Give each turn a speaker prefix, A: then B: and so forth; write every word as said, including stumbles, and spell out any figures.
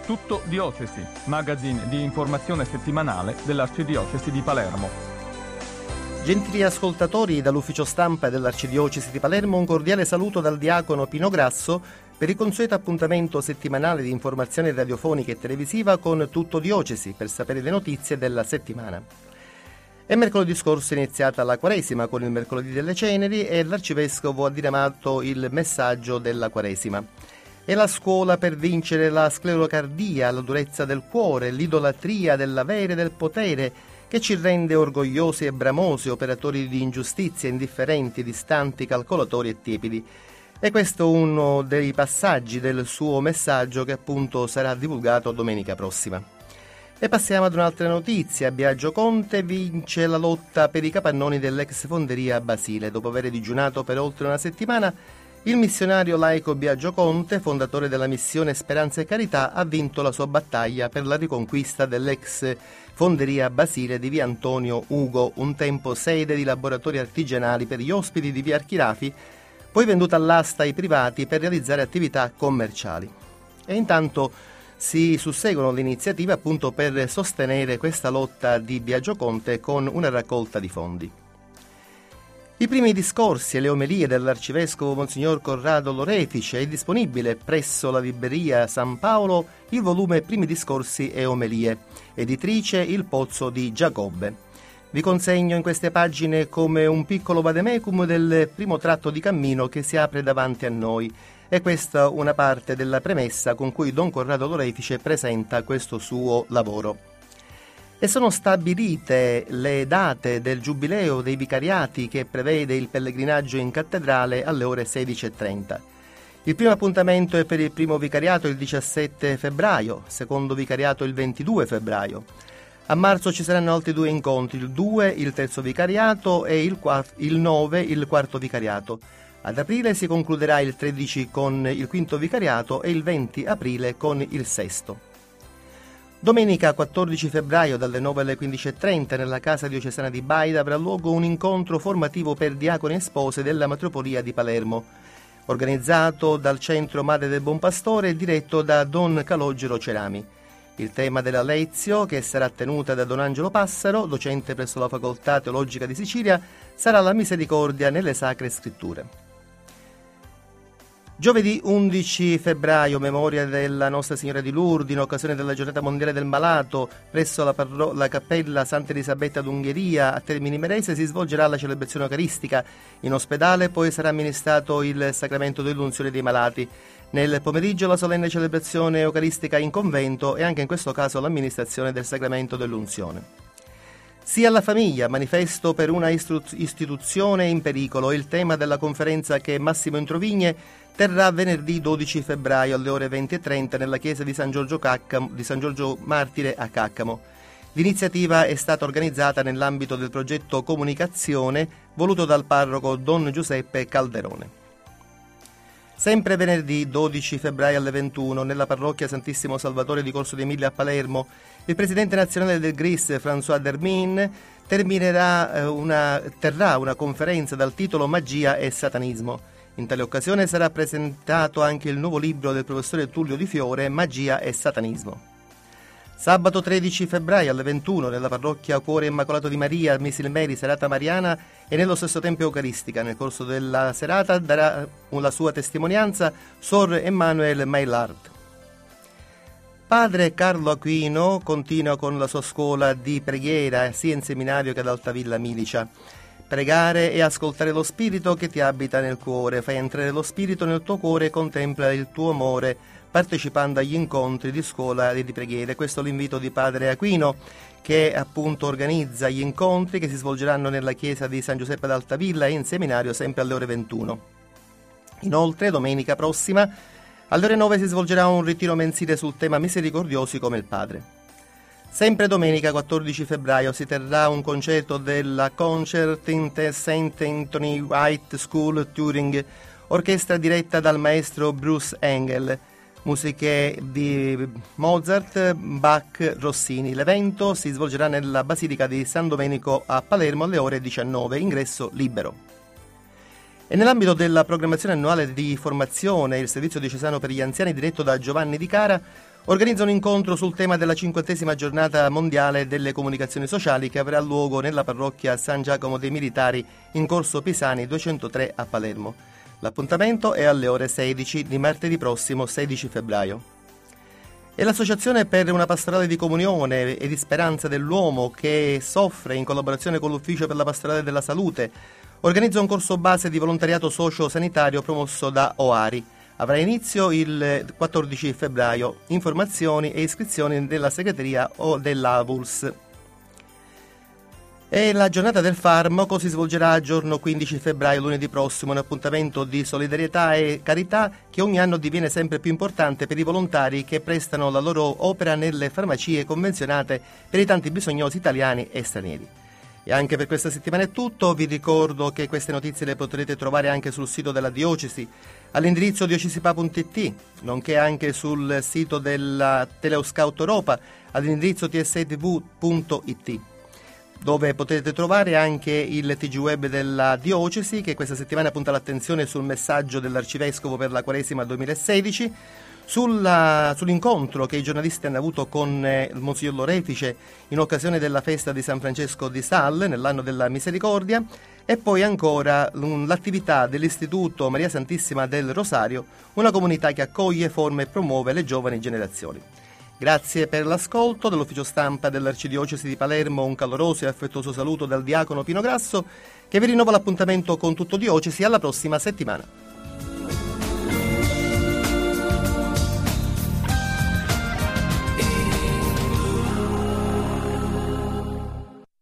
A: Tutto Diocesi, magazine di informazione settimanale dell'Arcidiocesi di Palermo.
B: Gentili ascoltatori, dall'ufficio stampa dell'Arcidiocesi di Palermo un cordiale saluto dal diacono Pino Grasso per il consueto appuntamento settimanale di informazione radiofonica e televisiva con Tutto Diocesi per sapere le notizie della settimana. È mercoledì scorso iniziata la Quaresima con il mercoledì delle Ceneri e l'Arcivescovo ha diramato il messaggio della Quaresima. È la scuola per vincere la sclerocardia, la durezza del cuore, l'idolatria dell'avere e del potere che ci rende orgogliosi e bramosi, operatori di ingiustizia, indifferenti, distanti, calcolatori e tiepidi. E questo è uno dei passaggi del suo messaggio che appunto sarà divulgato domenica prossima. E passiamo ad un'altra notizia. Biagio Conte vince la lotta per i capannoni dell'ex fonderia Basile. Dopo aver digiunato per oltre una settimana, il missionario laico Biagio Conte, fondatore della missione Speranza e Carità, ha vinto la sua battaglia per la riconquista dell'ex fonderia Basile di via Antonio Ugo, un tempo sede di laboratori artigianali per gli ospiti di via Archirafi, poi venduta all'asta ai privati per realizzare attività commerciali. E intanto si susseguono le iniziative appunto per sostenere questa lotta di Biagio Conte con una raccolta di fondi. I primi discorsi e le omelie dell'arcivescovo Monsignor Corrado Lorefice è disponibile presso la libreria San Paolo il volume Primi discorsi e omelie, editrice Il Pozzo di Giacobbe. Vi consegno in queste pagine come un piccolo vademecum del primo tratto di cammino che si apre davanti a noi. E questa una parte della premessa con cui Don Corrado Lorefice presenta questo suo lavoro. E sono stabilite le date del Giubileo dei Vicariati che prevede il pellegrinaggio in cattedrale alle ore sedici e trenta. Il primo appuntamento è per il primo vicariato il diciassette febbraio, secondo vicariato il ventidue febbraio. A marzo ci saranno altri due incontri, il due il terzo vicariato e il, quattro, il nove il quarto vicariato. Ad aprile si concluderà il tredici con il quinto vicariato e il venti aprile con il sesto. Domenica quattordici febbraio dalle nove alle quindici e trenta nella casa diocesana di Baida avrà luogo un incontro formativo per diaconi e spose della Metropolia di Palermo, organizzato dal Centro Madre del Buon Pastore e diretto da Don Calogero Cerami. Il tema della Lezio, che sarà tenuta da Don Angelo Passaro, docente presso la Facoltà Teologica di Sicilia, sarà la misericordia nelle Sacre Scritture. Giovedì undici febbraio, memoria della Nostra Signora di Lourdes, in occasione della Giornata Mondiale del Malato, presso la, parro- la Cappella Santa Elisabetta d'Ungheria a Termini Imerese si svolgerà la celebrazione eucaristica. In ospedale poi sarà amministrato il sacramento dell'unzione dei malati. Nel pomeriggio la solenne celebrazione eucaristica in convento e anche in questo caso l'amministrazione del sacramento dell'unzione. Sia alla famiglia, manifesto per una istru- istituzione in pericolo, il tema della conferenza che Massimo Introvigne terrà venerdì dodici febbraio alle ore venti e trenta nella chiesa di San Giorgio, Caccamo, di San Giorgio Martire a Caccamo. L'iniziativa è stata organizzata nell'ambito del progetto Comunicazione voluto dal parroco Don Giuseppe Calderone. Sempre venerdì dodici febbraio alle ventuno nella parrocchia Santissimo Salvatore di Corso d'Emilia a Palermo, il presidente nazionale del G R I S, François Dermin, terminerà una, terrà una conferenza dal titolo Magia e Satanismo. In tale occasione sarà presentato anche il nuovo libro del professore Tullio Di Fiore, Magia e Satanismo. Sabato tredici febbraio alle ventuno nella parrocchia Cuore Immacolato di Maria, Misilmeri, serata mariana e nello stesso tempo eucaristica. Nel corso della serata darà la sua testimonianza Sor Emmanuel Maillard. Padre Carlo Aquino continua con la sua scuola di preghiera sia in seminario che ad Altavilla Milicia. Pregare e ascoltare lo Spirito che ti abita nel cuore. Fai entrare lo Spirito nel tuo cuore e contempla il tuo amore, partecipando agli incontri di scuola e di preghiere. Questo è l'invito di Padre Aquino, che appunto organizza gli incontri che si svolgeranno nella chiesa di San Giuseppe d'Altavilla e in seminario sempre alle ore ventuno. Inoltre, domenica prossima, alle ore nove si svolgerà un ritiro mensile sul tema misericordiosi come il Padre. Sempre domenica quattordici febbraio si terrà un concerto della Concert in Saint Anthony White School Turing, orchestra diretta dal maestro Bruce Engel, musiche di Mozart, Bach, Rossini. L'evento si svolgerà nella Basilica di San Domenico a Palermo alle ore diciannove, ingresso libero. E nell'ambito della programmazione annuale di formazione, il servizio diocesano per gli anziani diretto da Giovanni Di Cara organizza un incontro sul tema della cinquantesima giornata mondiale delle comunicazioni sociali che avrà luogo nella parrocchia San Giacomo dei Militari in corso Pisani duecentotre a Palermo. L'appuntamento è alle ore sedici di martedì prossimo sedici febbraio. E l'Associazione per una pastorale di comunione e di speranza dell'uomo, che soffre in collaborazione con l'Ufficio per la pastorale della salute, organizza un corso base di volontariato socio-sanitario promosso da OARI. Avrà inizio il quattordici febbraio. Informazioni e iscrizioni della segreteria o dell'A V U L S. E la giornata del farmaco si svolgerà giorno quindici febbraio, lunedì prossimo, un appuntamento di solidarietà e carità che ogni anno diviene sempre più importante per i volontari che prestano la loro opera nelle farmacie convenzionate per i tanti bisognosi italiani e stranieri. E anche per questa settimana è tutto. Vi ricordo che queste notizie le potrete trovare anche sul sito della Diocesi all'indirizzo diocesipa punto it, nonché anche sul sito della Teleoscout Europa all'indirizzo t s t v punto it, dove potete trovare anche il T G Web della Diocesi, che questa settimana punta l'attenzione sul messaggio dell'Arcivescovo per la Quaresima duemilasedici, Sulla, sull'incontro che i giornalisti hanno avuto con eh, il Monsignor Lorefice in occasione della festa di San Francesco di Sales nell'anno della Misericordia, e poi ancora um, l'attività dell'Istituto Maria Santissima del Rosario, una comunità che accoglie, forma e promuove le giovani generazioni. Grazie per l'ascolto. Dall'ufficio stampa dell'Arcidiocesi di Palermo un caloroso e affettuoso saluto dal diacono Pino Grasso, che vi rinnova l'appuntamento con Tutto Diocesi alla prossima settimana.